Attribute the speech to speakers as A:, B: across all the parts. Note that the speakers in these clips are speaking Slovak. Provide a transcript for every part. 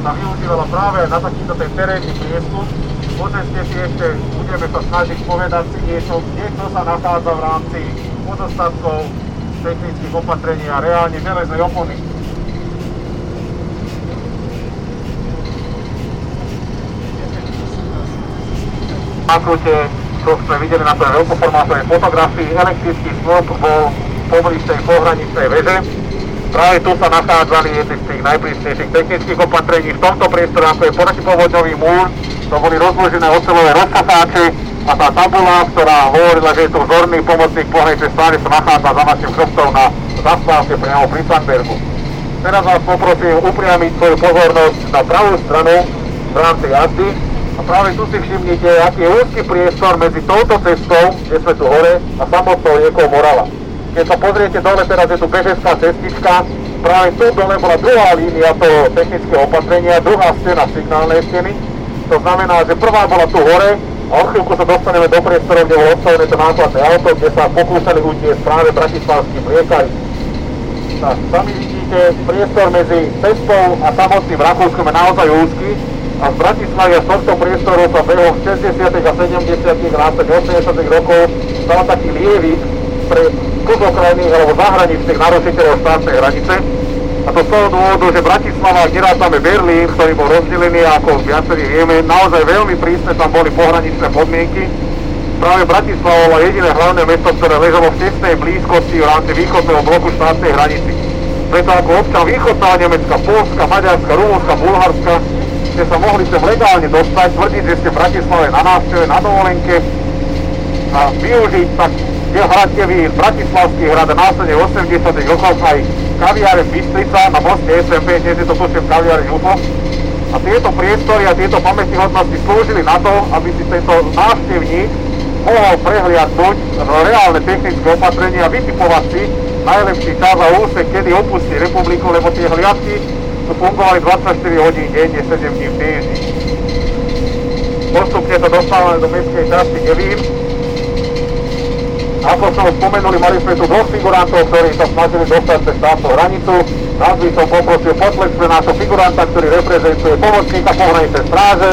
A: sa využívala práve na takýto ten terénny prieskum. Môžete si ešte, budeme sa snažiť povedať si niečo, kde čo sa nachádza v rámci pozostatkov technických opatrení a reálne železnej opony. Nakrute, čo sme videli na tej veľkoformátovej fotografii, elektrický snop bol poblíž tej pohraničnej veže. Práve tu sa nachádzali jedny z tých najprísnejších technických opatrení. V tomto priestore, ako je protipovodňový múr, to boli rozložené oceľové rozfasáče a tá tabula, ktorá hovorila, že je tu vzorný pomocník pohraničnej stráže, sa nachádza za našim chrbtom na zastávke priamo pri Sandbergu. Teraz vás poprosím upriamiť svoju pozornosť na pravú stranu v rámci jazdy. A práve tu si všimnite, aký je úzky priestor medzi touto cestou, kde sme tu hore, a samotnou riekou Morava. Keď sa pozriete dole, teraz je tu bežecká cestička, práve tu dole bola druhá línia toho technického opatrenia, druhá stena signálnej steny. To znamená, že prvá bola tu hore a o chvíľku sa dostaneme do priestoru, kde bolo odstavené to nákladné auto, kde sa pokúšali utiesť práve bratislavským riekaj. Tak, sami vidíte, priestor medzi cestou a samotným Rakúskom je naozaj úzky. A z Bratislavy a z tohto priestoru sa behom 60. a 70. vrátane 80. rokov stal taký lievik pre kudokrajných alebo zahraničných narušiteľov štátnej hranice. A to z toho dôvodu, že Bratislava, ak nerátame Berlín, ktorý bol rozdelený, ako viacerí vieme, naozaj veľmi prísne tam boli pohraničné podmienky. Práve Bratislava bola jediné hlavné mesto, ktoré ležalo v tesnej blízkosti v rámci východného bloku štátnej hranici. Preto ako občan východného Nemecka, Poľska, Maďarska, Rumunska, Bulharska ste sa mohli sem legálne dostať, tvrdiť, že ste v Bratislave na návšteve, na dovolenke a využiť tak hradtevý bratislavský hrad a následne 80. rokov aj kaviáre Bystrica na moste SMP, dnes je to tuším kaviáre Župo. A tieto priestory a tieto pamätihodnosti slúžili na to, aby si tento návštevník mohol prehliadnúť reálne technické opatrenia a vytipovať si najlepší čas a úsek, kedy opustí republiku, lebo tie hliadky tu fungovali 24 hodín denne, 7 dní v týždni. Postupne sa dostávame do mestskej časti Devín. Ako som spomenuli, mali sme tu dvoch figurantov, ktorí sa snažili dostať cez štátnu hranicu. Nás by som poprosil potlesk nášho figuranta, ktorý reprezentuje pomocníka pohraničnej stráže.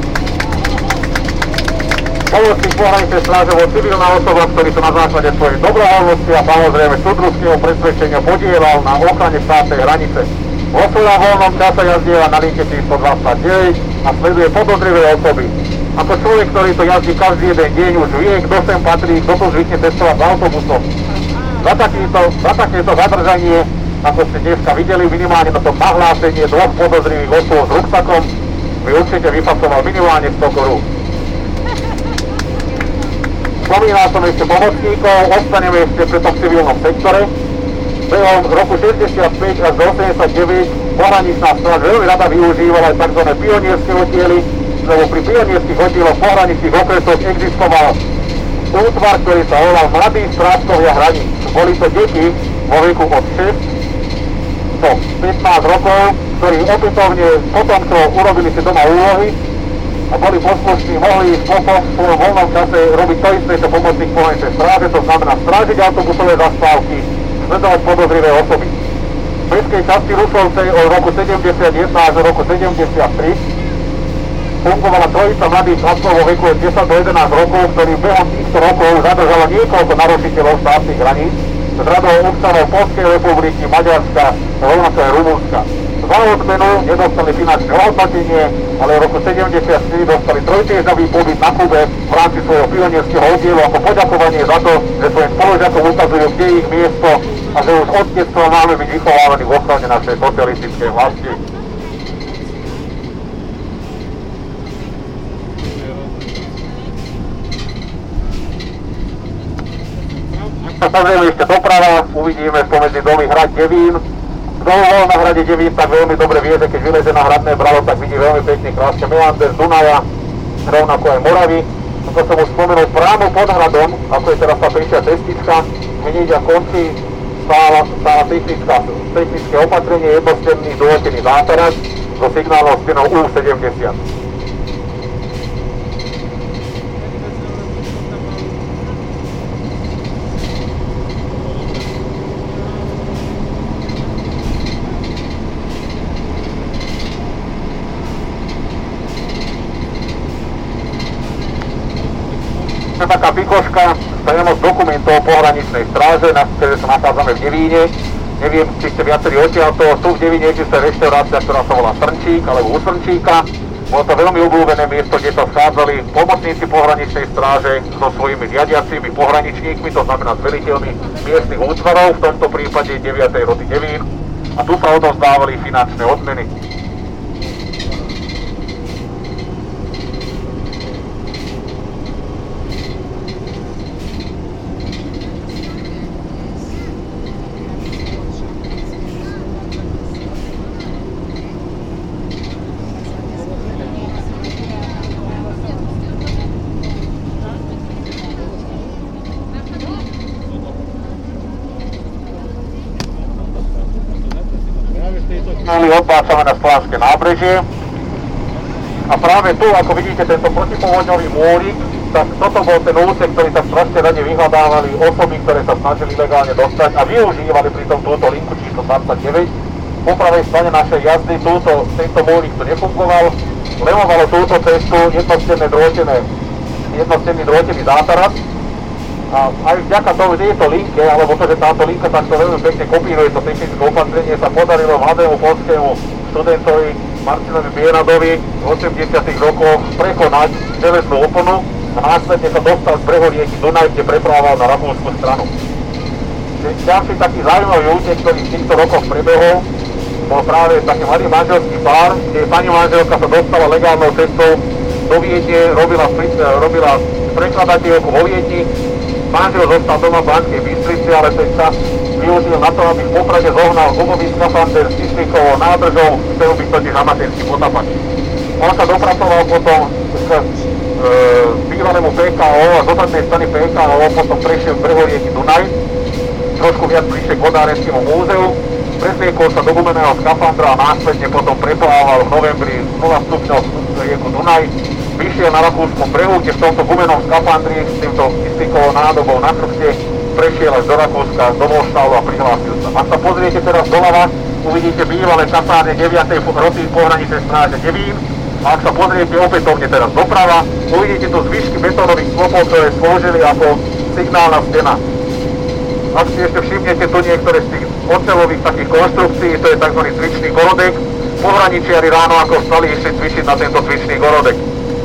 A: Pomocník pohraničnej stráže bol civilná osoba, ktorý sa na základe svojej dobrovoľnosti a samozrejme súdružského presvedčenia podielal na ochrane štátnej hranice. Vo svojom voľnom čase jazdieva na linke číslo 29 a sleduje podozrivé osoby. Ako človek, ktorý to jazdí každý jeden deň, už vie, kto sem patrí, kto tu zvykne cestovať s autobusom. Za takéto zadržanie, ako ste dneska videli, minimálne na tom nahlásenie dvoch podozrivých osôb s ruksakom, by určite vyfasoval minimálne 100 korún. Spomínal som ešte pomocníkov, ostaneme ešte pri tom civilnom sektore. Behom roku 65 až do 89 pohraničná stráž veľmi rada využívala aj tzv. Pionierské oddiely, lebo pri pionierských oddieloch pohraničných okresoch existoval útvar, ktorý sa volal Mladí strážkovia hraníc. Boli to deti vo veku od 6 do 15 rokov, ktorí opätovne potom, čo urobili si doma úlohy a boli poslušní, mohli ísť potom v svojom voľnom čase robiť to isté, čo pomocník pohraničnej stráže, to znamená strážiť autobusové zastávky, sledovať podozrivé osoby. V mestskej časti Rušovce od roku 71 až do roku 73 fungovala trojica mladých chlapcov vo veku od 10 do 11 rokov, ktorí behom týchto rokov zadržala niekoľko narušiteľov štátnych hraníc z radou občanov Poľskej republiky, Maďarska a rovnako aj Rumunska. Za odmenu nedostali finančné ohodnotenie, ale v roku 74 dostali trojtýždňový pobyt na Kube v rámci svojho pionierského oddielu ako poďakovanie za to, že svojim spolužiakom ukazujú, kde je ich miesto a že už od detstva máme byť vychovávaní v ochrane našej socialistickej vlasti. Ak sa pozrieme ešte doprava, uvidíme spomedzi domy hrad Devín. Kto bol na hrade Devín, tak veľmi dobre vie, že keď vylezie na hradné bralo, tak vidí veľmi pekný krásny meander z Dunaja, rovnako aj Moravy. Ako som už spomenul, právo pod hradom, ako je teraz tá prišia cestička, hneď a končí stála technické opatrenie, jednostenný dôletený zátaras so signálnou stenou U70. to taká pikoška, prenos dokumentov pohraničnej stráže, na ktorej sa nachádzame v Devíne. Neviem, či ste viacerí odtiaľto, tu v Devíne existuje reštaurácia, ktorá sa volá Srnčík, alebo u Srnčíka. Bolo to veľmi obľúbené miesto, kde sa schádzali pomocníci pohraničnej stráže so svojimi riadiacimi pohraničníkmi, to znamená s veliteľmi miestnych útvarov, v tomto prípade 9. roty Devín. A tu sa odovzdávali finančné odmeny. Odbáčame na Slánske nábrežie a práve tu, ako vidíte, tento protipovodňový múrik, tak toto bol ten úsek, ktorý tak strašne radi vyhľadávali osoby, ktoré sa snažili legálne dostať a využívali pritom túto linku číslo 29. Po pravej strane našej jazdy tento múrik tu nefungoval, lemovalo túto cestu jednostenný drôtený zátaras. A aj vďaka tejto linke, alebo to, že táto linka takto veľmi pekne kopíruje to technické opatrenie, sa podarilo mladému poľskému študentovi Martinovi Bienadovi v 80. rokoch prekonať železnú oponu a následne sa dostal z brehu rieky Dunaj, kde preprával na rakúsku stranu. Ďalší taký zaujímavý útek, ktorý v týchto rokoch prebehol, bol práve taký mladý manželský pár, kde pani manželka sa dostala legálnou cestou do Viedne, robila prekladateľku vo Viedni. Manžel zostal doma v Banskej Bystrici, ale ten čas využil na to, aby v Poprade zohnal gumový skafander s kyslíkovou nádržou, chcel byť totiž amatérský potapač. On sa dopracoval potom k bývalému PKO a z ostatnej strany PKO potom prešiel z brehu rieky Dunaj, trošku viac bližšie k Vodárenskému múzeu, presliekol sa do gumeného skafandra a následne potom preplával v novembri 0 stupňov rieku Dunaj, vyšiel na rakúskom brehu, kde v tomto gumenom skafandri s týmto kyslíkovou nádobou na chrbte prešiel až do Rakúska, do Molštálu a prihlásil sa. Ak sa pozriete teraz doľava, uvidíte bývalé kasárne 9. roty pohraničnej stráže Devín. A ak sa pozriete opätovne teraz doprava, uvidíte tu zvyšky betónových stĺpov, ktoré slúžili ako signálna stena. Ak si ešte všimnete tu niektoré z tých oceľových takých konštrukcií, to je tzv. Cvičný gorodek. Pohraničiari ráno ako vstali išli cvičiť na tento cvičný gorodek.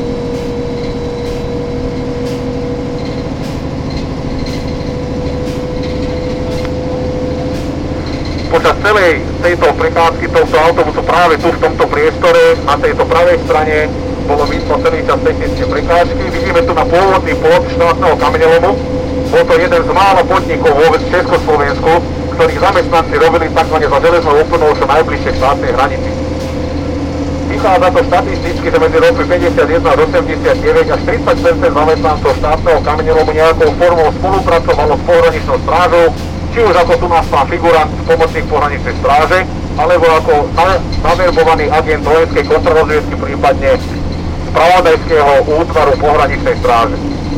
A: Počas celej tejto prechádzky tohto autobusu práve tu v tomto priestore na tejto pravej strane bolo vidno celý čas technické prekážky. Vidíme tu na pôvodný plot štátneho kameňolomu. Bol to jeden z mála podnikov vôbec v Československu, ktorých zamestnanci robili tzv. Za železnou oponou čo najbližšie k štátnej hranici. Vychádza to štatisticky, že medzi rokmi 51 a 89 až 30% zamestnancov štátneho kameňolomu nejakou formou spolupracovalo s pohraničnou strážou, či už ako tu nás pán figurant, pomocník pohraničnej stráže, alebo ako naverbovaný agent vojenskej kontrarozviedky, prípadne spravodajského útvaru pohraničnej stráže.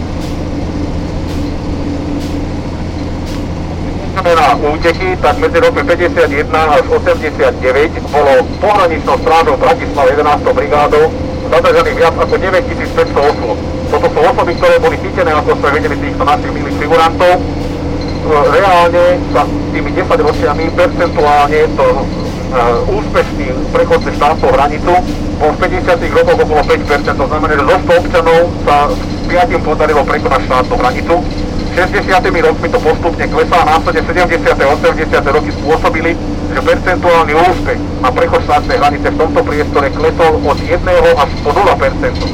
A: Na úteky, tak medzi rokmi 51 až 89 bolo pohraničnou strážou Bratislava 11. brigádou zadržaných viac ako 9500 osôb. Toto sú osoby, ktoré boli chytené, ako sme videli týchto našich milých figurantov. Reálne sa tými 10 ročiami percentuálne to úspešný prechod cez štátnu hranicu bol v 50. rokoch okolo 5%, to znamená, že zo 100 občanov sa s 5 podarilo prekonať štátnu hranicu. 60. rokmi to postupne klesá a následne 70. a 80. roky spôsobili, že percentuálny úspech na prechod štátnej hranice v tomto priestore klesol od 1 až po 0%.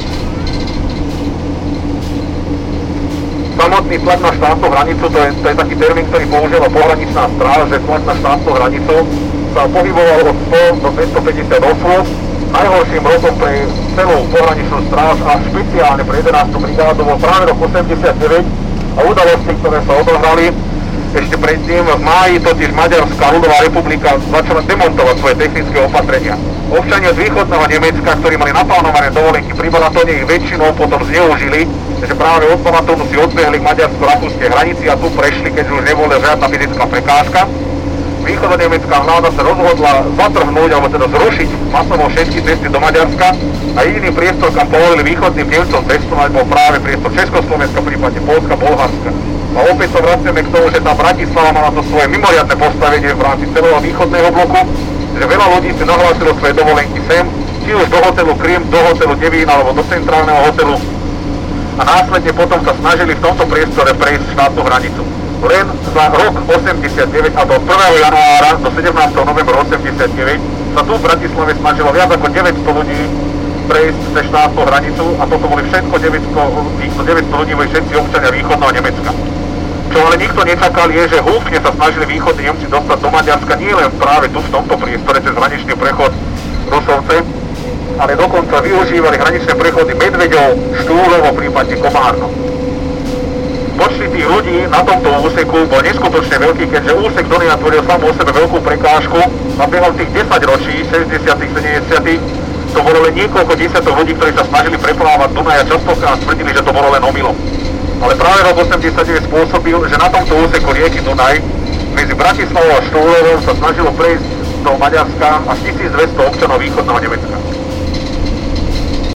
A: Samotný tlak na štátnu hranicu, to je taký termín, ktorý používa pohraničná stráž, že tlak na štátnu hranicu sa pohyboval od 100 do 250 osôb. Najhorším rokom pre celú pohraničnú stráž a špeciálne pre 11. brigádu bol práve rok 89 a udalosti, ktoré sa odohrali ešte predtým v máji, totiž Maďarská ľudová republika začala demontovať svoje technické opatrenia. Občania z východného Nemecka, ktorí mali naplánované dovolenky pri Balatóne, ich väčšinou potom zneužili, že práve od Balatónu si odbehli k maďarsko-rakúskej hranici a tu prešli, keďže už nebola žiadna fyzická prekážka. V východonemecká vláda sa rozhodla zatrhnúť, alebo teda zrušiť masovo všetky cesty do Maďarska a jediný priestor, kam povolili východným Nemcom cestovať, bol práve priestor Československa, prípadne Poľska, Bulharska. A opäť sa vraciame k tomu, že tá Bratislava mala to svoje mimoriadne postavenie v rámci celého východného bloku, že veľa ľudí si nahlásilo svoje dovolenky sem, či už do hotelu Krym, do hotelu Devín alebo do centrálneho hotelu a následne potom sa snažili v tomto priestore prejsť štátnu hranicu. Len za rok 89 a do 1. januára do 17. novembra 89 sa tu v Bratislave snažilo viac ako 900 ľudí prejsť cez štátnu hranicu a toto boli všetko 900 ľudí, boli všetci občania východného Nemecka. Čo ale nikto nečakal je, že húfne sa snažili východní Nemci dostať do Maďarska nielen práve tu v tomto priestore cez hraničný prechod Rusovce, ale dokonca využívali hraničné prechody Medveďov, Štúrovo, prípadne Komárno. Počty tých ľudí na tomto úseku bol neskutočne veľký, keďže úsek Dony tvoril sám o sebe veľkú prekážku a behom tých 10 ročí, 60 70 to bolo len niekoľko desiatok ľudí, ktorí sa snažili preplávať Dunaj a častokrát tvrdili, že to bolo len omylom. Ale práve rok 89 spôsobil, že na tomto úseku rieky Dunaj medzi Bratislavou a Štúrovom sa snažilo prejsť do Maďarska až 1200 občanov východného Nemecka.